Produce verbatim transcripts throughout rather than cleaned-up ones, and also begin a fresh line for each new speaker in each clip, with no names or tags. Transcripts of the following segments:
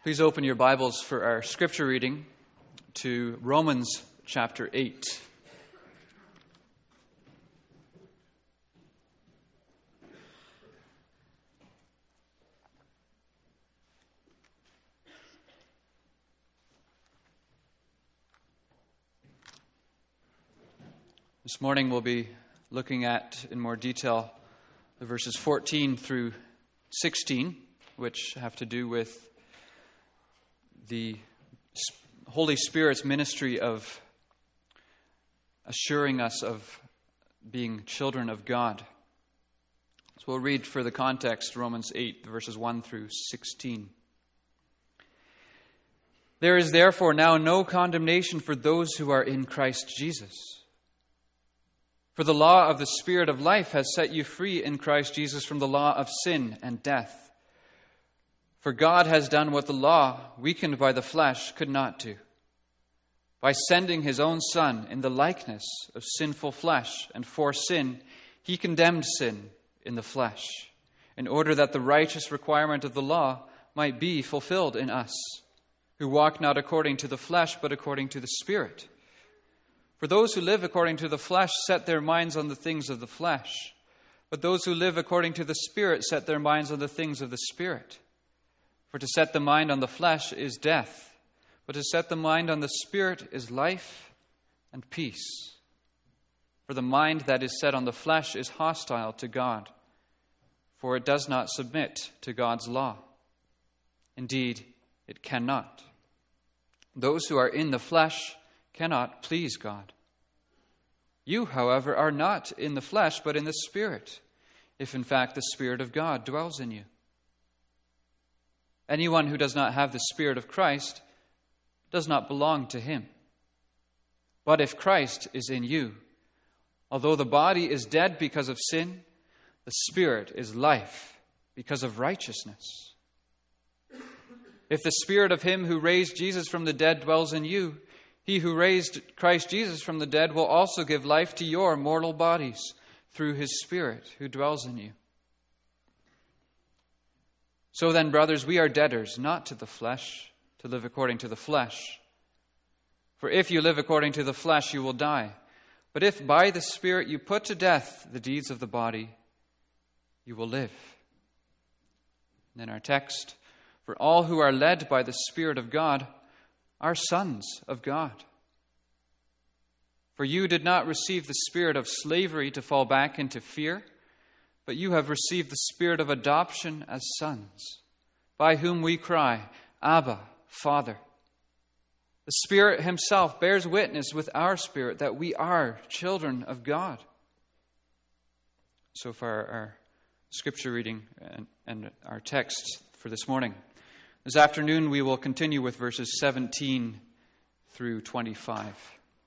Please open your Bibles for our scripture reading to Romans chapter eight. This morning we'll be looking at, in more detail, the verses fourteen through sixteen, which have to do with the Holy Spirit's ministry of assuring us of being children of God. So we'll read for the context Romans eight, verses one through sixteen. There is therefore now no condemnation for those who are in Christ Jesus. For the law of the Spirit of life has set you free in Christ Jesus from the law of sin and death. For God has done what the law, weakened by the flesh, could not do. By sending his own Son in the likeness of sinful flesh, and for sin, he condemned sin in the flesh, in order that the righteous requirement of the law might be fulfilled in us, who walk not according to the flesh, but according to the Spirit. For those who live according to the flesh set their minds on the things of the flesh, but those who live according to the Spirit set their minds on the things of the Spirit. For to set the mind on the flesh is death, but to set the mind on the Spirit is life and peace. For the mind that is set on the flesh is hostile to God, for it does not submit to God's law. Indeed, it cannot. Those who are in the flesh cannot please God. You, however, are not in the flesh, but in the Spirit, if in fact the Spirit of God dwells in you. Anyone who does not have the Spirit of Christ does not belong to him. But if Christ is in you, although the body is dead because of sin, the Spirit is life because of righteousness. If the Spirit of him who raised Jesus from the dead dwells in you, he who raised Christ Jesus from the dead will also give life to your mortal bodies through his Spirit who dwells in you. So then, brothers, we are debtors, not to the flesh, to live according to the flesh. For if you live according to the flesh, you will die. But if by the Spirit you put to death the deeds of the body, you will live. And then our text, for all who are led by the Spirit of God are sons of God. For you did not receive the spirit of slavery to fall back into fear, but you have received the Spirit of adoption as sons, by whom we cry, Abba, Father. The Spirit himself bears witness with our spirit that we are children of God. So far, our scripture reading and, and our text for this morning. This afternoon, we will continue with verses seventeen through twenty-five.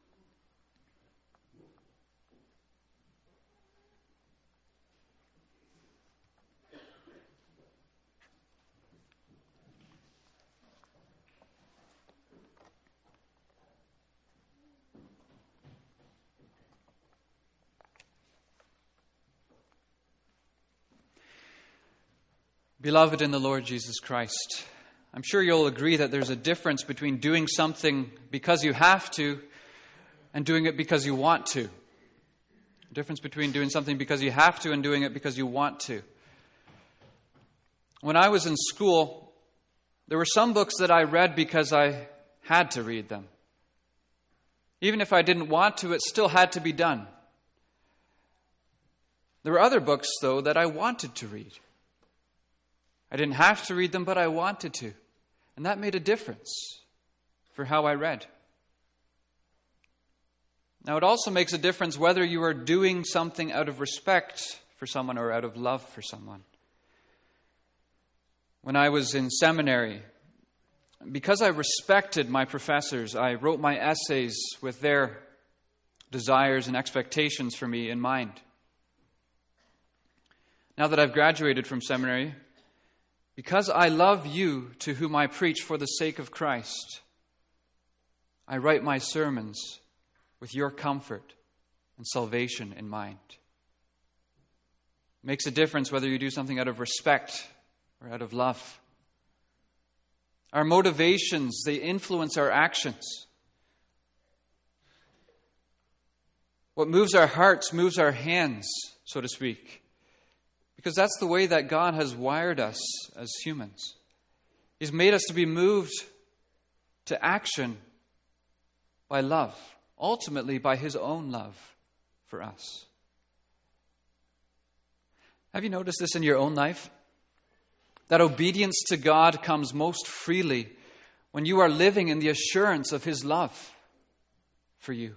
Beloved in the Lord Jesus Christ, I'm sure you'll agree that there's a difference between doing something because you have to and doing it because you want to. A difference between doing something because you have to and doing it because you want to. When I was in school, there were some books that I read because I had to read them. Even if I didn't want to, it still had to be done. There were other books, though, that I wanted to read. I didn't have to read them, but I wanted to. And that made a difference for how I read. Now, it also makes a difference whether you are doing something out of respect for someone or out of love for someone. When I was in seminary, because I respected my professors, I wrote my essays with their desires and expectations for me in mind. Now that I've graduated from seminary, because I love you to whom I preach for the sake of Christ, I write my sermons with your comfort and salvation in mind. It makes a difference whether you do something out of respect or out of love. Our motivations, they influence our actions. What moves our hearts moves our hands, so to speak, because that's the way that God has wired us as humans. He's made us to be moved to action by love, ultimately by His own love for us. Have you noticed this in your own life? That obedience to God comes most freely when you are living in the assurance of His love for you.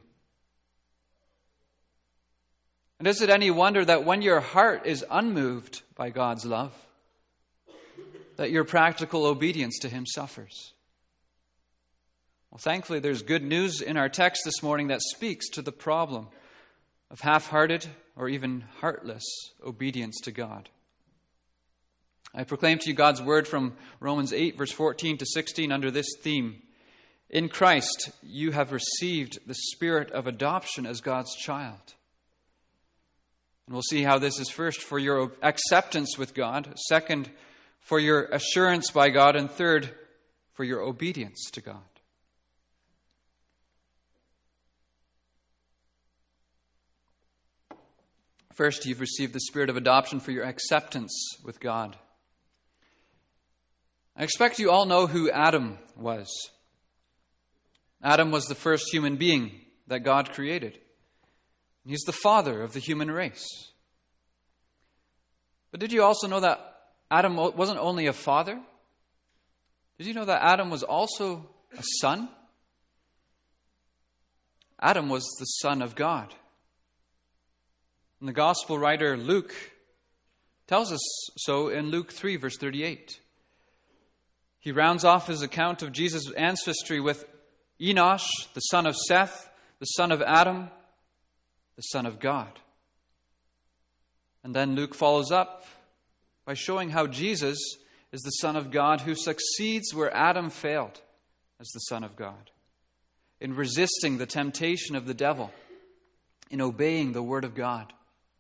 And is it any wonder that when your heart is unmoved by God's love, that your practical obedience to Him suffers? Well, thankfully, there's good news in our text this morning that speaks to the problem of half-hearted or even heartless obedience to God. I proclaim to you God's word from Romans eight, verse fourteen to sixteen under this theme. In Christ, you have received the spirit of adoption as God's child. And we'll see how this is first for your acceptance with God, second, for your assurance by God, and third, for your obedience to God. First, you've received the spirit of adoption for your acceptance with God. I expect you all know who Adam was. Adam was the first human being that God created. He's the father of the human race. But did you also know that Adam wasn't only a father? Did you know that Adam was also a son? Adam was the Son of God. And the gospel writer Luke tells us so in Luke three, verse thirty-eight. He rounds off his account of Jesus' ancestry with Enosh, the son of Seth, the son of Adam, the Son of God. And then Luke follows up by showing how Jesus is the Son of God who succeeds where Adam failed as the Son of God, in resisting the temptation of the devil, in obeying the Word of God.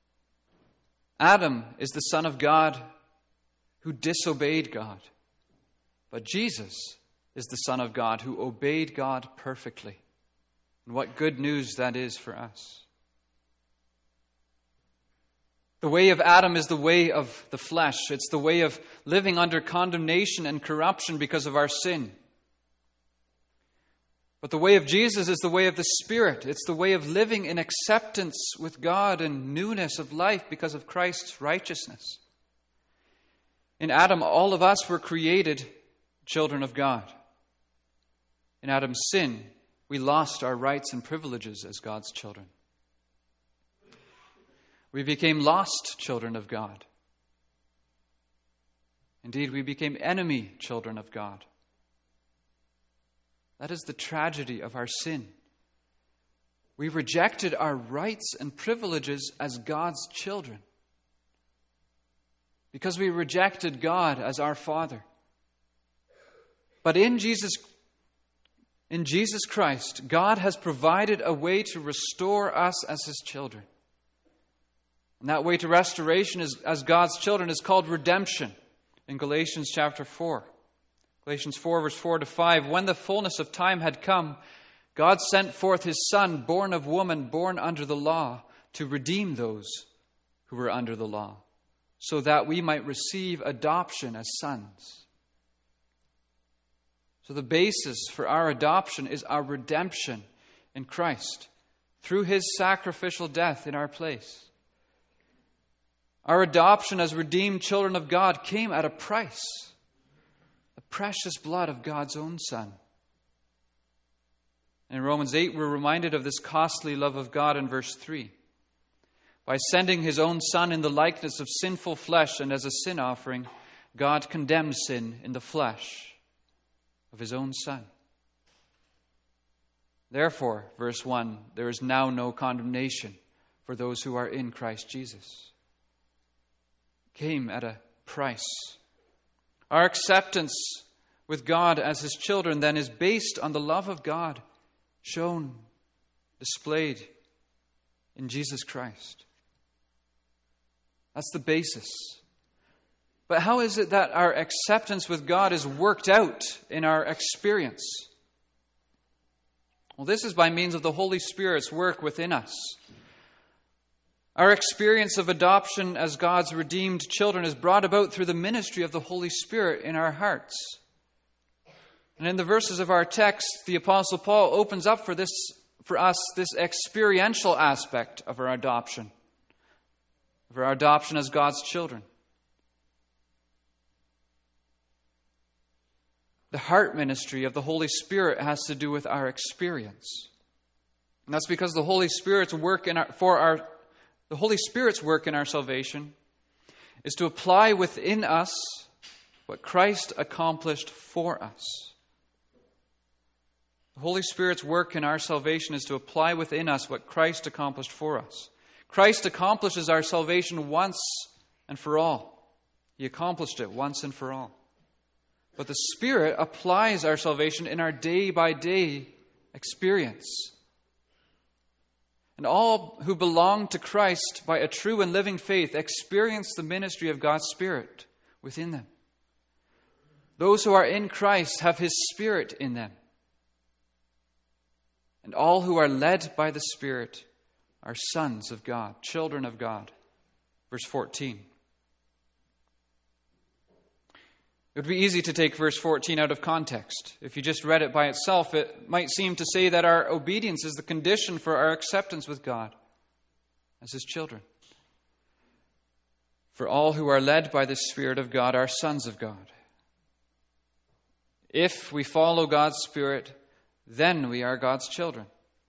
Adam is the Son of God who disobeyed God, but Jesus is the Son of God who obeyed God perfectly. And what good news that is for us. The way of Adam is the way of the flesh. It's the way of living under condemnation and corruption because of our sin. But the way of Jesus is the way of the Spirit. It's the way of living in acceptance with God and newness of life because of Christ's righteousness. In Adam, all of us were created children of God. In Adam's sin, we lost our rights and privileges as God's children. We became lost children of God. Indeed, we became enemy children of God. That is the tragedy of our sin. We rejected our rights and privileges as God's children because we rejected God as our Father. But in Jesus, in Jesus Christ, God has provided a way to restore us as His children. And that way to restoration is, as God's children is called redemption in Galatians chapter four. Galatians four, verse four to five. When the fullness of time had come, God sent forth His Son, born of woman, born under the law, to redeem those who were under the law, so that we might receive adoption as sons. So the basis for our adoption is our redemption in Christ through His sacrificial death in our place. Our adoption as redeemed children of God came at a price, the precious blood of God's own Son. In Romans eight, we're reminded of this costly love of God in verse three. By sending His own Son in the likeness of sinful flesh and as a sin offering, God condemned sin in the flesh of His own Son. Therefore, verse one, there is now no condemnation for those who are in Christ Jesus. Came at a price. Our acceptance with God as His children then is based on the love of God shown, displayed in Jesus Christ. That's the basis. But how is it that our acceptance with God is worked out in our experience? Well, this is by means of the Holy Spirit's work within us. Our experience of adoption as God's redeemed children is brought about through the ministry of the Holy Spirit in our hearts. And in the verses of our text, the Apostle Paul opens up for this, for us this experiential aspect of our adoption, of our adoption as God's children. The heart ministry of the Holy Spirit has to do with our experience. And that's because the Holy Spirit's work in our, for our the Holy Spirit's work in our salvation is to apply within us what Christ accomplished for us. The Holy Spirit's work in our salvation is to apply within us what Christ accomplished for us. Christ accomplishes our salvation once and for all. He accomplished it once and for all. But the Spirit applies our salvation in our day-by-day experience. And all who belong to Christ by a true and living faith experience the ministry of God's Spirit within them. Those who are in Christ have His Spirit in them. And all who are led by the Spirit are sons of God, children of God. Verse fourteen. It would be easy to take verse fourteen out of context. If you just read it by itself, it might seem to say that our obedience is the condition for our acceptance with God as His children. For all who are led by the Spirit of God are sons of God. If we follow God's Spirit, then we are God's children.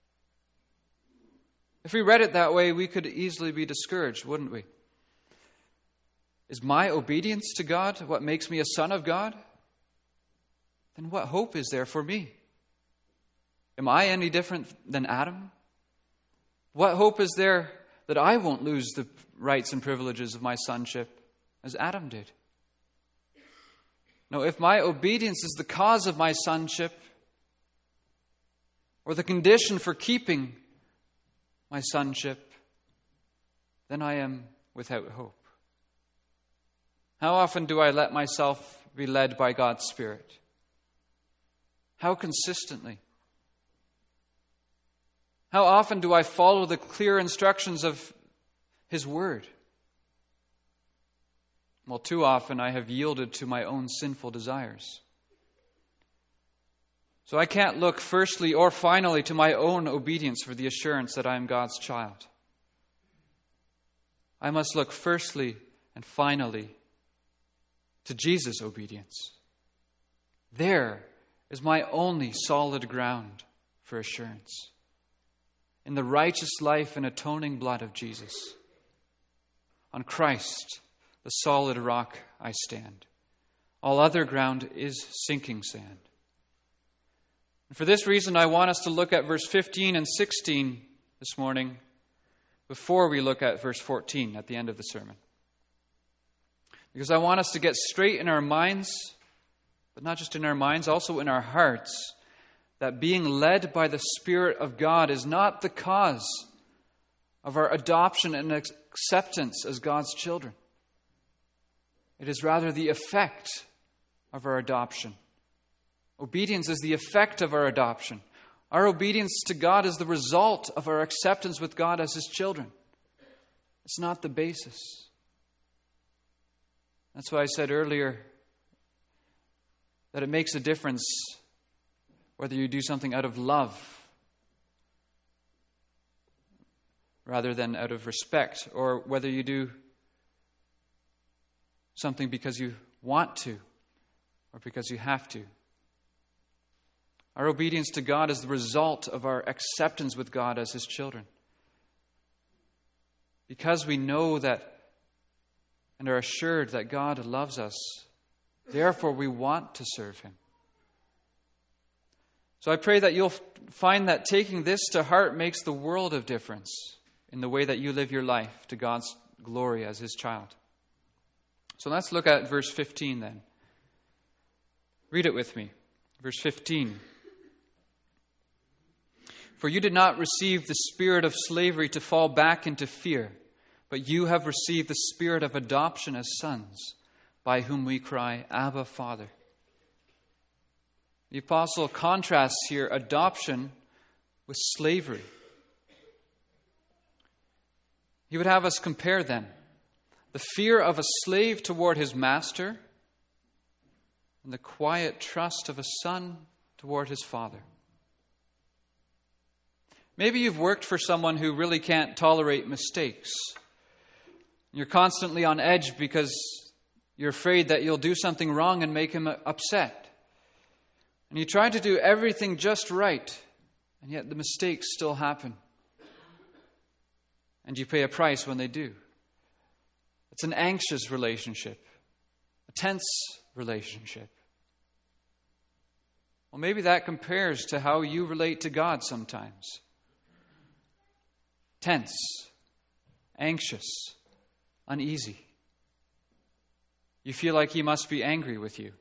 If we read it that way, we could easily be discouraged, wouldn't we? Is my obedience to God what makes me a son of God? Then what hope is there for me? Am I any different than Adam? What hope is there that I won't lose the rights and privileges of my sonship as Adam did? No, if my obedience is the cause of my sonship or the condition for keeping my sonship, then I am without hope. How often do I let myself be led by God's Spirit? How consistently? How often do I follow the clear instructions of His Word? Well, too often I have yielded to my own sinful desires. So I can't look firstly or finally to my own obedience for the assurance that I am God's child. I must look firstly and finally to Jesus' obedience. There is my only solid ground for assurance. In the righteous life and atoning blood of Jesus. On Christ, the solid rock, I stand. All other ground is sinking sand. And for this reason, I want us to look at verse fifteen and sixteen this morning before we look at verse fourteen at the end of the sermon. Because I want us to get straight in our minds, but not just in our minds, also in our hearts, that being led by the Spirit of God is not the cause of our adoption and acceptance as God's children. It is rather the effect of our adoption. Obedience is the effect of our adoption. Our obedience to God is the result of our acceptance with God as His children. It's not the basis. That's why I said earlier that it makes a difference whether you do something out of love rather than out of respect, or whether you do something because you want to or because you have to. Our obedience to God is the result of our acceptance with God as His children. Because we know that and are assured that God loves us, therefore we want to serve Him. So I pray that you'll find that taking this to heart makes the world of difference in the way that you live your life to God's glory as His child. So let's look at verse fifteen then. Read it with me. Verse fifteen. For you did not receive the spirit of slavery to fall back into fear, but you have received the spirit of adoption as sons, by whom we cry, Abba, Father. The apostle contrasts here adoption with slavery. He would have us compare them. The fear of a slave toward his master and the quiet trust of a son toward his father. Maybe you've worked for someone who really can't tolerate mistakes. You're constantly on edge because you're afraid that you'll do something wrong and make him upset. And you try to do everything just right, and yet the mistakes still happen. And you pay a price when they do. It's an anxious relationship, a tense relationship. Well, maybe that compares to how you relate to God sometimes. Tense, anxious, uneasy. You feel like He must be angry with you.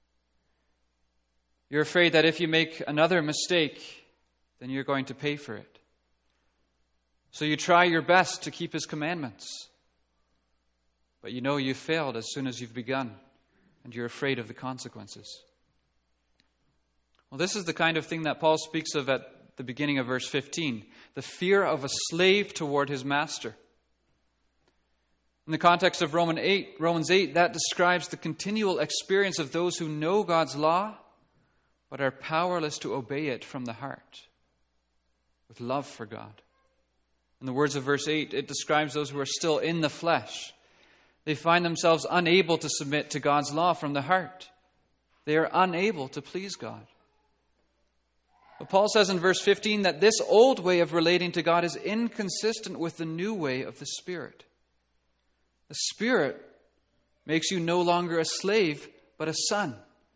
You're afraid that if you make another mistake, then you're going to pay for it. So you try your best to keep His commandments. But you know you've failed as soon as you've begun, and you're afraid of the consequences. Well, this is the kind of thing that Paul speaks of at the beginning of verse fifteen, the fear of a slave toward his master. In the context of Romans eight, Romans eight, that describes the continual experience of those who know God's law, but are powerless to obey it from the heart, with love for God. In the words of verse eight, it describes those who are still in the flesh. They find themselves unable to submit to God's law from the heart. They are unable to please God. But Paul says in verse fifteen that this old way of relating to God is inconsistent with the new way of the Spirit. The Spirit makes you no longer a slave, but a son.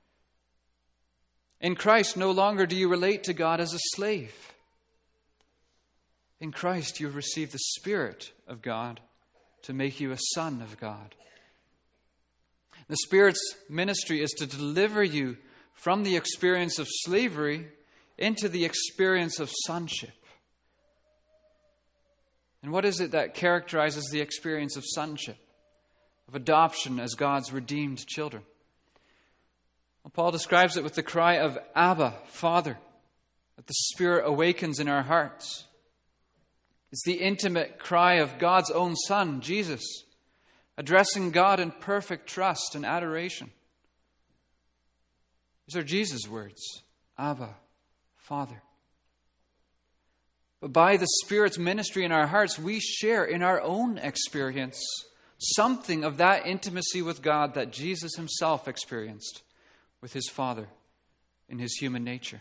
In Christ, no longer do you relate to God as a slave. In Christ, you receive the Spirit of God to make you a son of God. The Spirit's ministry is to deliver you from the experience of slavery into the experience of sonship. And what is it that characterizes the experience of sonship, of adoption as God's redeemed children? Well, Paul describes it with the cry of Abba, Father, that the Spirit awakens in our hearts. It's the intimate cry of God's own Son, Jesus, addressing God in perfect trust and adoration. These are Jesus' words, Abba, Father. But by the Spirit's ministry in our hearts, we share in our own experience something of that intimacy with God that Jesus Himself experienced with His Father in His human nature.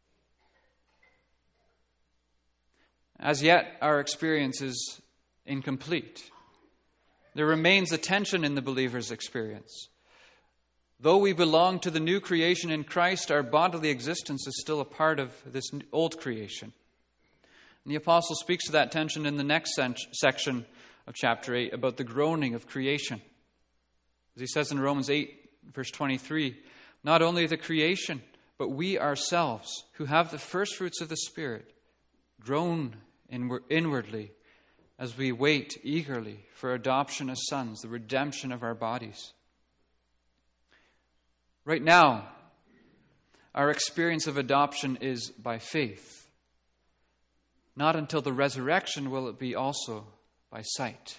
As yet, our experience is incomplete. There remains a tension in the believer's experience. Though we belong to the new creation in Christ, our bodily existence is still a part of this old creation. And the apostle speaks to that tension in the next section of chapter eight about the groaning of creation. As he says in Romans eight, verse twenty-three, not only the creation, but we ourselves, who have the first fruits of the Spirit, groan inwardly as we wait eagerly for adoption as sons, the redemption of our bodies. Right now, our experience of adoption is by faith. Not until the resurrection will it be also by sight.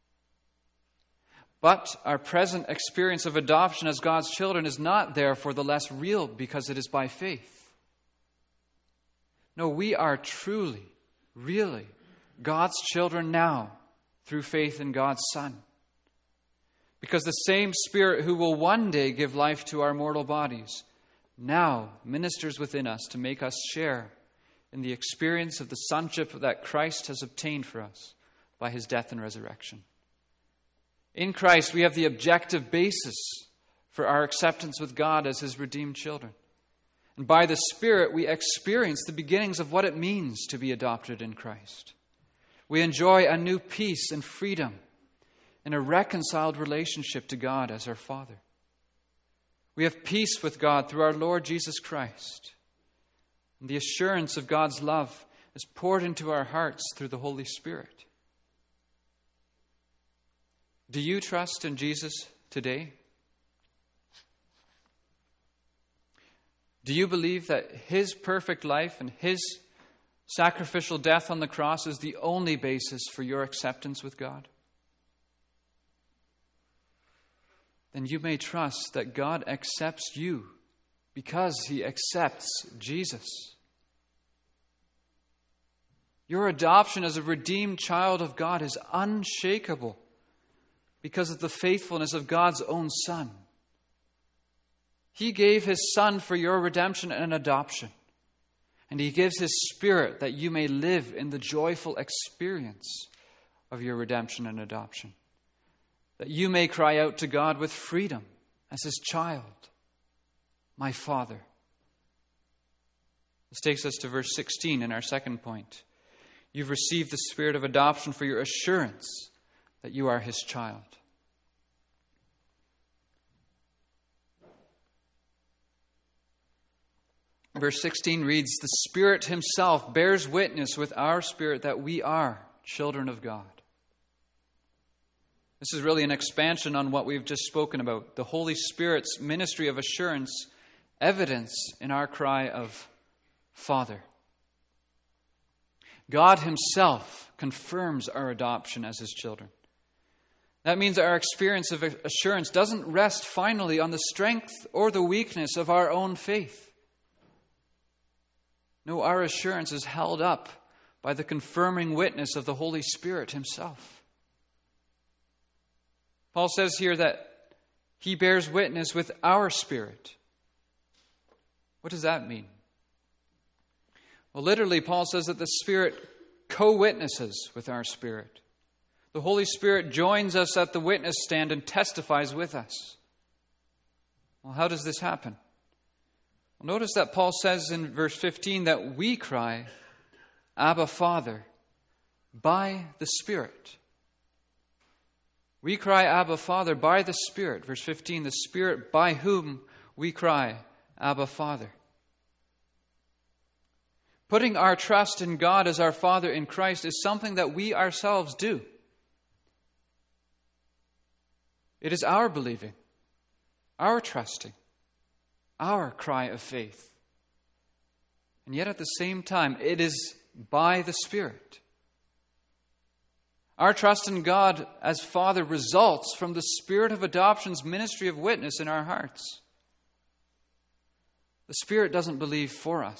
But our present experience of adoption as God's children is not therefore the less real because it is by faith. No, we are truly, really God's children now through faith in God's Son. Because the same Spirit who will one day give life to our mortal bodies now ministers within us to make us share in the experience of the sonship that Christ has obtained for us by His death and resurrection. In Christ, we have the objective basis for our acceptance with God as His redeemed children. And by the Spirit, we experience the beginnings of what it means to be adopted in Christ. We enjoy a new peace and freedom in a reconciled relationship to God as our Father. We have peace with God through our Lord Jesus Christ. And the assurance of God's love is poured into our hearts through the Holy Spirit. Do you trust in Jesus today? Do you believe that his perfect life and his sacrificial death on the cross is the only basis for your acceptance with God? Then you may trust that God accepts you because he accepts Jesus. Your adoption as a redeemed child of God is unshakable because of the faithfulness of God's own Son. He gave his Son for your redemption and adoption. And he gives his Spirit that you may live in the joyful experience of your redemption and adoption. That you may cry out to God with freedom as his child, my Father. This takes us to verse sixteen in our second point. You've received the Spirit of adoption for your assurance that you are his child. Verse sixteen reads, the Spirit himself bears witness with our spirit that we are children of God. This is really an expansion on what we've just spoken about. The Holy Spirit's ministry of assurance, evidence in our cry of Father. God himself confirms our adoption as his children. That means our experience of assurance doesn't rest finally on the strength or the weakness of our own faith. No, our assurance is held up by the confirming witness of the Holy Spirit himself. Paul says here that he bears witness with our spirit. What does that mean? Well, literally, Paul says that the Spirit co-witnesses with our spirit. The Holy Spirit joins us at the witness stand and testifies with us. Well, how does this happen? Well, notice that Paul says in verse fifteen that we cry, Abba, Father, by the Spirit. We cry, Abba, Father, by the Spirit. Verse fifteen, the Spirit by whom we cry, Abba, Father. Putting our trust in God as our Father in Christ is something that we ourselves do. It is our believing, our trusting, our cry of faith. And yet at the same time, it is by the Spirit. Our trust in God as Father results from the Spirit of adoption's ministry of witness in our hearts. The Spirit doesn't believe for us,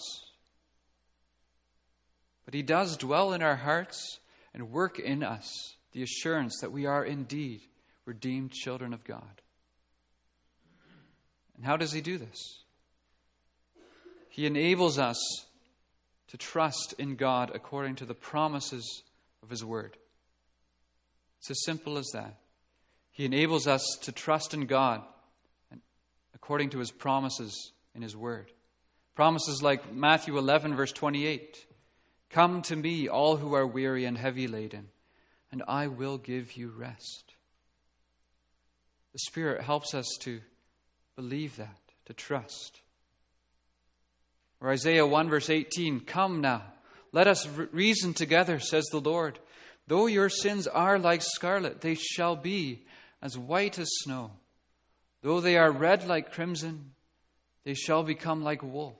but he does dwell in our hearts and work in us the assurance that we are indeed redeemed children of God. And how does he do this? He enables us to trust in God according to the promises of his word. It's as simple as that. He enables us to trust in God according to his promises in his word. Promises like Matthew eleven, verse twenty-eight. Come to me, all who are weary and heavy laden, and I will give you rest. The Spirit helps us to believe that, to trust. Or Isaiah one, verse eighteen. Come now, let us reason together, says the Lord. Though your sins are like scarlet, they shall be as white as snow. Though they are red like crimson, they shall become like wool.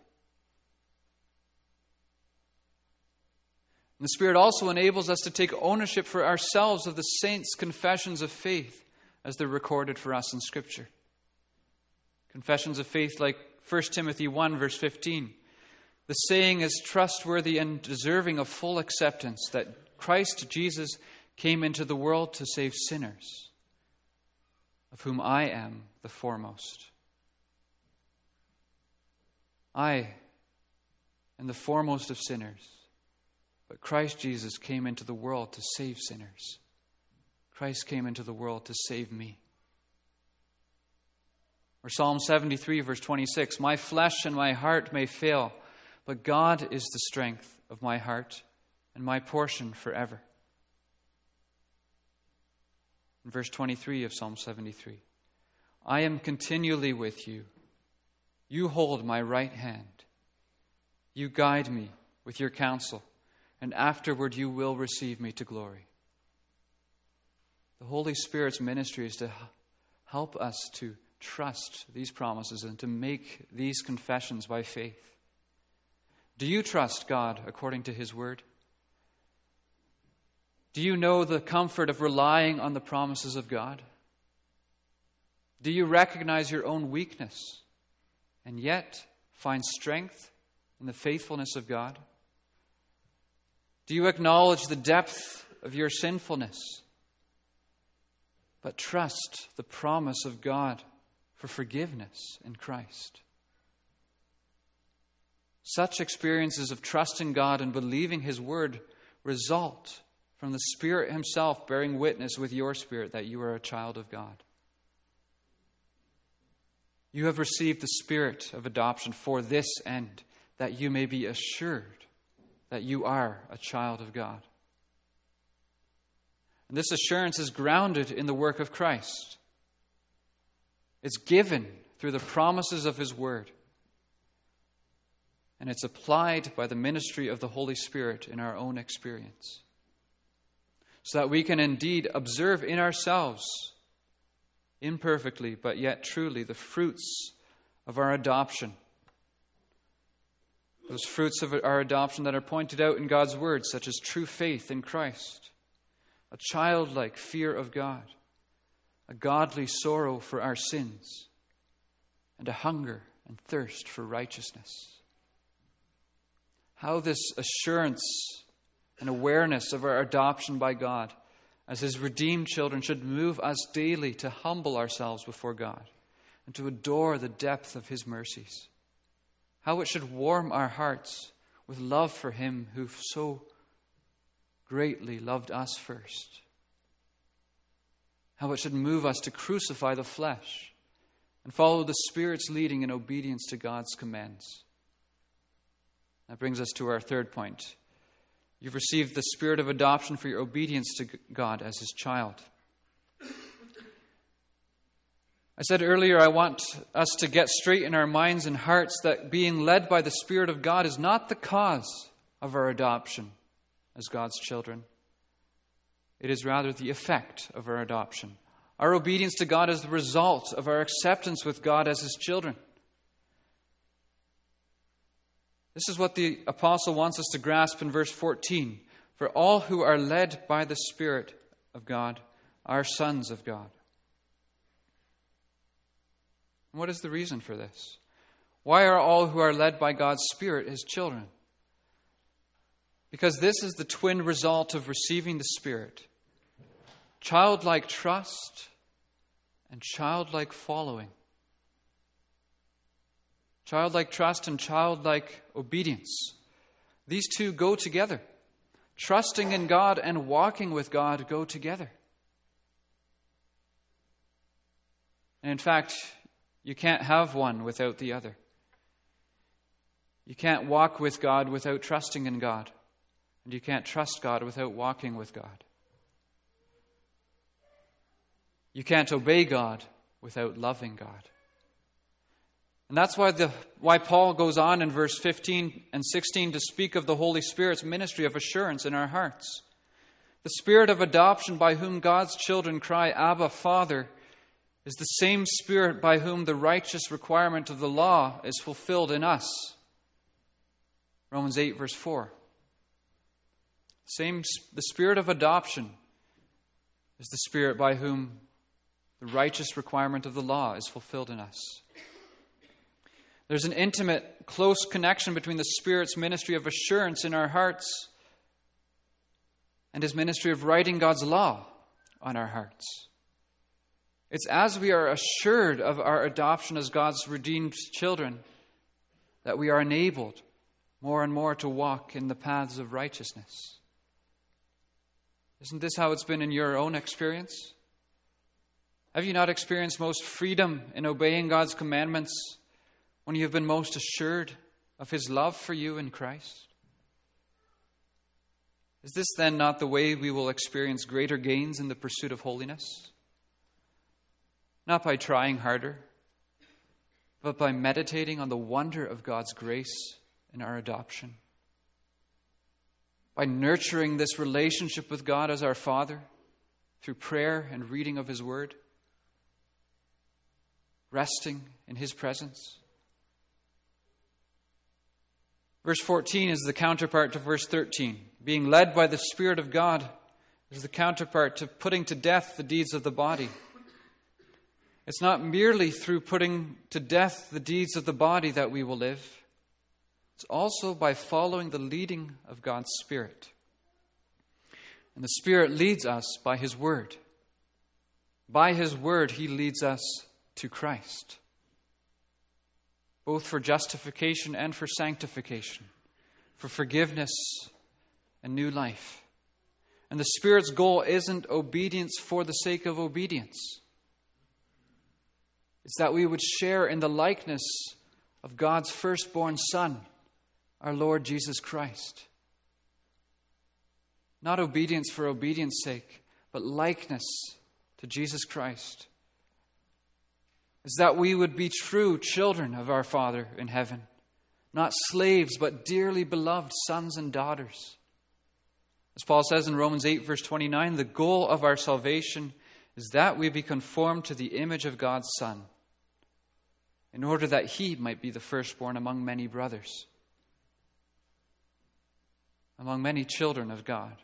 And the Spirit also enables us to take ownership for ourselves of the saints' confessions of faith as they're recorded for us in Scripture. Confessions of faith like First Timothy one, verse fifteen. The saying is trustworthy and deserving of full acceptance that Christ Jesus came into the world to save sinners, of whom I am the foremost. I am the foremost of sinners, but Christ Jesus came into the world to save sinners. Christ came into the world to save me. Or Psalm seventy-three, verse twenty-six, my flesh and my heart may fail, but God is the strength of my heart and my portion forever. In verse twenty-three of Psalm seventy-three, I am continually with you. You hold my right hand. You guide me with your counsel, and afterward you will receive me to glory. The Holy Spirit's ministry is to help us to trust these promises and to make these confessions by faith? Do you trust God according to His word? Do you know the comfort of relying on the promises of God? Do you recognize your own weakness and yet find strength in the faithfulness of God? Do you acknowledge the depth of your sinfulness, but trust the promise of God for forgiveness in Christ? Such experiences of trusting God and believing His word result from the Spirit Himself bearing witness with your spirit that you are a child of God. You have received the Spirit of adoption for this end, that you may be assured that you are a child of God. And this assurance is grounded in the work of Christ. It's given through the promises of His word. And it's applied by the ministry of the Holy Spirit in our own experience, so that we can indeed observe in ourselves, imperfectly but yet truly, the fruits of our adoption. Those fruits of our adoption that are pointed out in God's word, such as true faith in Christ, a childlike fear of God, a godly sorrow for our sins, and a hunger and thirst for righteousness. How this assurance and awareness of our adoption by God as His redeemed children should move us daily to humble ourselves before God and to adore the depth of His mercies. How it should warm our hearts with love for Him who so greatly loved us first. How it should move us to crucify the flesh and follow the Spirit's leading in obedience to God's commands. That brings us to our third point. You've received the Spirit of adoption for your obedience to God as His child. I said earlier, I want us to get straight in our minds and hearts that being led by the Spirit of God is not the cause of our adoption as God's children. It is rather the effect of our adoption. Our obedience to God is the result of our acceptance with God as His children. This is what the apostle wants us to grasp in verse fourteen. For all who are led by the Spirit of God are sons of God. And what is the reason for this? Why are all who are led by God's Spirit His children? Because this is the twin result of receiving the Spirit. Childlike trust and childlike following. Childlike trust and childlike obedience. These two go together. Trusting in God and walking with God go together. And in fact, you can't have one without the other. You can't walk with God without trusting in God. And you can't trust God without walking with God. You can't obey God without loving God. And that's why the why Paul goes on in verse fifteen and sixteen to speak of the Holy Spirit's ministry of assurance in our hearts. The Spirit of adoption by whom God's children cry, Abba, Father, is the same Spirit by whom the righteous requirement of the law is fulfilled in us. Romans eight, verse four. Same, the Spirit of adoption is the Spirit by whom the righteous requirement of the law is fulfilled in us. There's an intimate, close connection between the Spirit's ministry of assurance in our hearts and His ministry of writing God's law on our hearts. It's as we are assured of our adoption as God's redeemed children that we are enabled more and more to walk in the paths of righteousness. Isn't this how it's been in your own experience? Have you not experienced most freedom in obeying God's commandments when you have been most assured of His love for you in Christ? Is this then not the way we will experience greater gains in the pursuit of holiness? Not by trying harder, but by meditating on the wonder of God's grace in our adoption. By nurturing this relationship with God as our Father through prayer and reading of His Word. resting in his presence. Verse fourteen is the counterpart to verse thirteen. Being led by the Spirit of God is the counterpart to putting to death the deeds of the body. It's not merely through putting to death the deeds of the body that we will live. It's also by following the leading of God's Spirit. And the Spirit leads us by his word. By his word, he leads us to Christ, both for justification and for sanctification, for forgiveness and new life. And the Spirit's goal isn't obedience for the sake of obedience. It's that we would share in the likeness of God's firstborn Son, our Lord Jesus Christ. Not obedience for obedience sake, but likeness to Jesus Christ. Is that we would be true children of our Father in heaven, not slaves, but dearly beloved sons and daughters. As Paul says in Romans eight, verse twenty-nine, the goal of our salvation is that we be conformed to the image of God's Son, in order that he might be the firstborn among many brothers, among many children of God.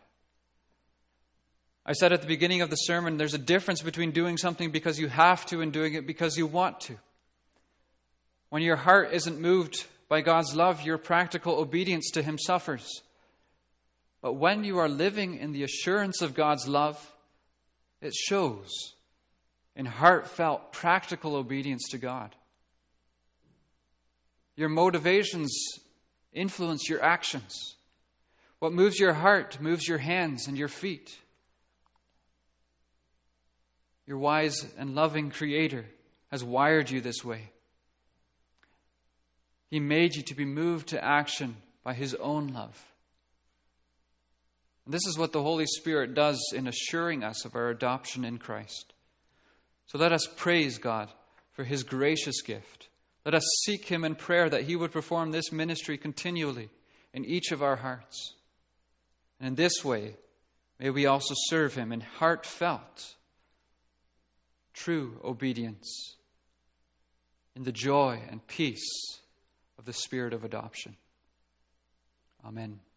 I said at the beginning of the sermon, there's a difference between doing something because you have to and doing it because you want to. When your heart isn't moved by God's love, your practical obedience to him suffers. But when you are living in the assurance of God's love, it shows in heartfelt, practical obedience to God. Your motivations influence your actions. What moves your heart moves your hands and your feet. Your wise and loving Creator has wired you this way. He made you to be moved to action by his own love. And this is what the Holy Spirit does in assuring us of our adoption in Christ. So let us praise God for his gracious gift. Let us seek him in prayer that he would perform this ministry continually in each of our hearts. And in this way, may we also serve him in heartfelt, true obedience, in the joy and peace of the Spirit of adoption. Amen.